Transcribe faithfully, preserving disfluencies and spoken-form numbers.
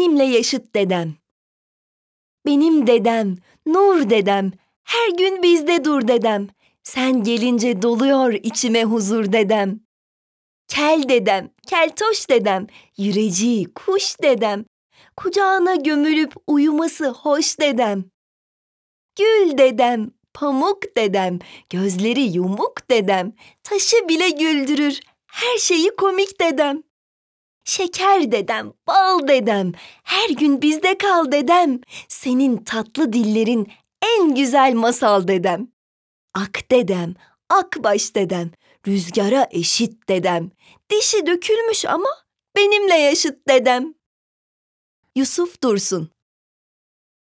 benimle yaşıt dedem. Benim dedem, nur dedem, her gün bizde dur dedem. Sen gelince doluyor içime huzur dedem. Kel dedem, keltoş dedem, yüreci kuş dedem. Kucağına gömülüp uyuması hoş dedem. Gül dedem, pamuk dedem, gözleri yumuk dedem. Taşı bile güldürür, her şeyi komik dedem. Şeker dedem, bal dedem, her gün bizde kal dedem. Senin tatlı dillerin en güzel masal dedem. Ak dedem, akbaş dedem, rüzgara eşit dedem. Dişi dökülmüş ama benimle yaşıt dedem. Yusuf Dursun.